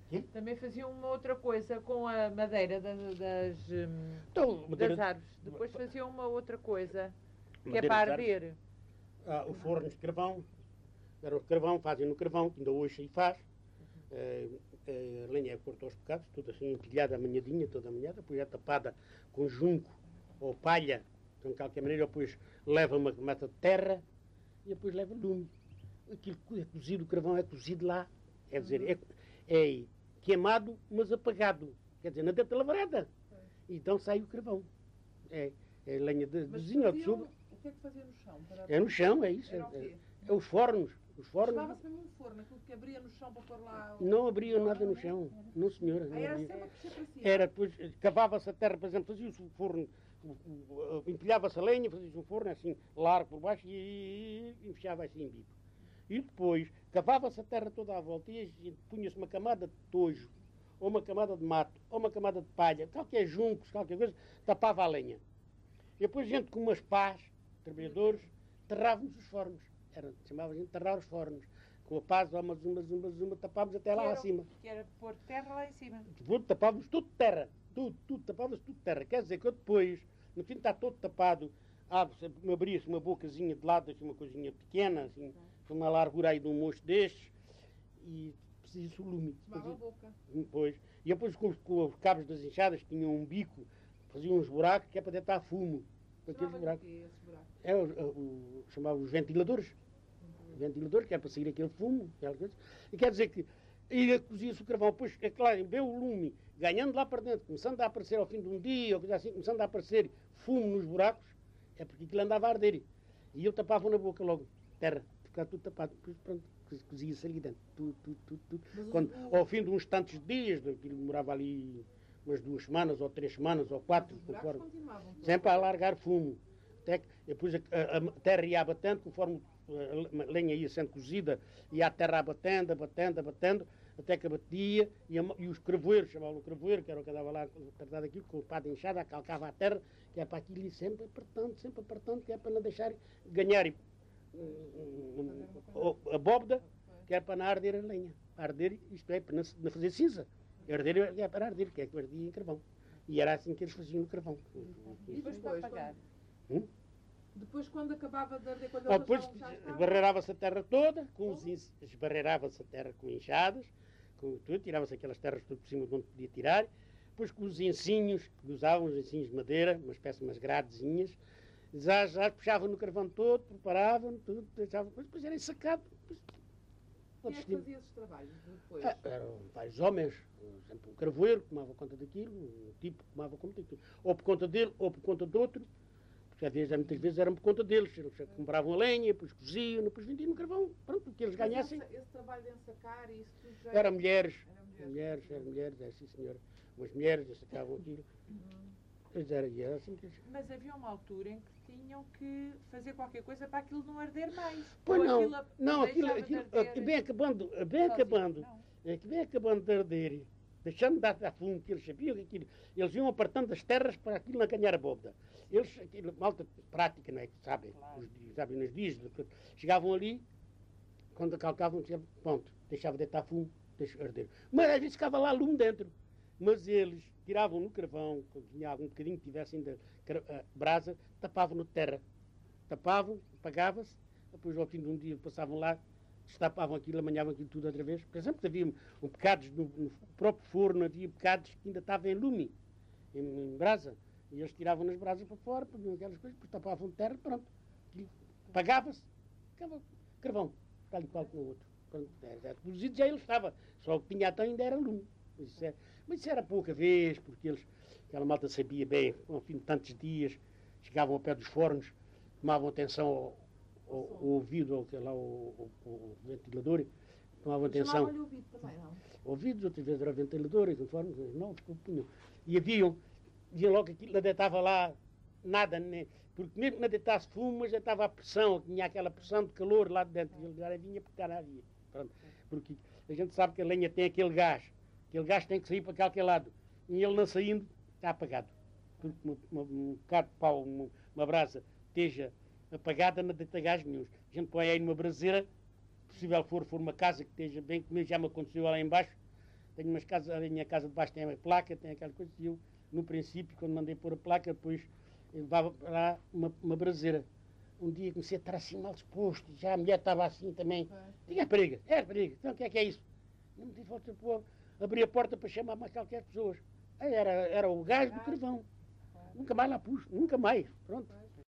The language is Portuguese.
Também faziam uma outra coisa com a madeira Então, das árvores. Depois faziam uma outra coisa, que é madeira para das árvores. arder. Os fornos de carvão, era o carvão, fazem no carvão, que ainda hoje aí faz. A lenha é corta aos bocados, toda assim empilhada, amanhadinha, toda amanhada, depois é tapada com junco ou palha, então de qualquer maneira, depois leva uma mata de terra e depois leva lume. Aquilo é cozido, o carvão é cozido lá, quer dizer, é queimado, mas apagado, quer dizer, na dentro da lavareda. Então sai o carvão. É lenha de vizinho ou de chuva. O que é que fazia no chão? É no chão, é isso. Era o quê? É os fornos. Chamava-se mesmo um forno, aquilo que abria no chão para pôr lá... Não abria nada no chão. Não, senhora. Não era abria. sempre a crescer para cima. Era, depois cavava-se a terra, por exemplo, fazia-se o forno, empilhava-se a lenha, fazia-se um forno assim, largo por baixo e enfiava assim em bico. E depois cavava-se a terra toda à volta e punha-se uma camada de tojo, ou uma camada de mato, ou uma camada de palha, qualquer juncos, qualquer coisa, tapava a lenha. E depois gente com umas pás, trabalhadores, terrávamos os fornos. Chamava a gente terrar os fornos. Com a pás, uma, tapávamos até lá acima. Que era pôr terra lá em cima. Depois tapávamos tudo de terra. Tudo, tapávamos tudo de terra. Quer dizer que eu depois, no fim está todo tapado, abria-se uma bocazinha de lado, assim, uma coisinha pequena, assim, com uma largura aí de um mocho destes, e precisa-se o lume. Chamava a boca. Depois. E depois com os cabos das enxadas tinham um bico, faziam uns buracos que é para deitar fumo. Aqueles buracos. Chamava os ventiladores. Ventilador, que é para sair aquele fumo, e quer dizer que ele cozia-se o carvão, depois, é claro, bem o lume, ganhando lá para dentro, começando a aparecer ao fim de um dia, ou coisa assim, começando a aparecer fumo nos buracos, é porque aquilo andava a arder. E eu tapava na boca logo, terra, ficava tudo tapado, depois pronto, cozia-se ali dentro, tudo. Quando, ao fim de uns tantos dias, aquilo demorava ali umas 2 semanas, ou 3 semanas, ou 4, conforme, sempre a largar fumo. Até que, depois a terra ia abatendo, conforme a lenha ia sendo cozida, ia a terra abatendo, até que abatia, e os craveiros, chamavam o craveiro, que era o que andava lá a tratar daquilo, com o pá de enxada, calcava a terra, que é para aquilo ir sempre apertando, que é para não deixar ganhar a bóveda, que é para não arder a lenha. Arder, isto é, para não fazer cinza. Arder é para arder, que é que ardia em carvão. E era assim que eles faziam no carvão. E depois para apagar? Depois, quando acabava de arder, quando depois esbarreirava-se a terra toda, esbarreirava-se a terra com enxadas, com tudo, tirava-se aquelas terras tudo por cima de onde podia tirar, depois com os ensinhos, que usavam os ensinhos de madeira, uma espécie de umas gradezinhas, já puxavam no carvão todo, preparavam tudo, deixavam, depois era ensacado. Quem é que fazia esses trabalhos depois? Eram vários homens, por exemplo, um carvoeiro que tomava conta daquilo, um tipo que tomava conta daquilo, ou por conta dele, ou por conta de outro. Muitas vezes eram por conta deles, eles compravam a lenha, depois coziam, depois vendiam no carvão, pronto, o que eles ganhassem. Esse trabalho de ensacar e isso tudo já eram mulheres, sim senhora. Umas mulheres ensacavam aquilo. Era assim que... Mas havia uma altura em que tinham que fazer qualquer coisa para aquilo não arder mais. Pois não, aquilo bem acabando de arder, deixando de dar fumo, que eles sabiam que aquilo, eles iam apartando as terras para aquilo não ganhar a bóveda. Eles, malta prática, não é que sabem, claro. Sabem nos dias, chegavam ali, quando calcavam, pronto, deixava de deitar fumo, deixava arder. Mas às vezes ficava lá lume dentro. Mas eles tiravam no carvão, quando tinha algum bocadinho que tivesse ainda brasa, tapavam-no de terra. Tapavam, apagava-se, depois ao fim de um dia passavam lá, destapavam aquilo, amanhavam aquilo tudo outra vez. Por exemplo, havia bocados no próprio forno, havia bocados que ainda estavam em lume, em brasa, e eles tiravam nas brasas para fora, para aquelas coisas, depois tapavam de terra, pronto. Apagava-se, ficava carvão, tal e qual como o outro. Já cozido já ele estava, só o que tinha até ainda era lume. Mas isso era pouca vez, porque aquela malta sabia bem, ao fim de tantos dias, chegavam ao pé dos fornos, tomavam atenção ao ouvido, ao ventilador, tomavam atenção. Chamavam-lhe ouvido também, não? Ouvidos, outras vezes era ventilador, conforme os novos que punham. E haviam logo aquilo, não deitava lá nada, nem, porque mesmo que não deitasse fumo, mas deitava a pressão, tinha aquela pressão de calor lá dentro, e ele já vinha porque não havia. Pronto. Porque a gente sabe que a lenha tem aquele gás tem que sair para aquele lado, e ele não saindo, está apagado. Porque um bocado de pau, uma brasa, esteja apagada, não deita gás nenhum. A gente põe aí numa braseira, se possível for uma casa que esteja bem, como já me aconteceu lá embaixo, tenho umas casas, a minha casa de baixo tem uma placa, tem aquela coisa, e eu, no princípio, quando mandei pôr a placa, depois eu levava para lá uma braseira. Um dia comecei a estar assim mal disposto, já a mulher estava assim também. Tinha periga, era periga. Então o que é isso? Não me disse, abri a porta para chamar mais qualquer pessoas. Aí era o gás do carvão. Nunca mais lá pus, nunca mais. Pronto.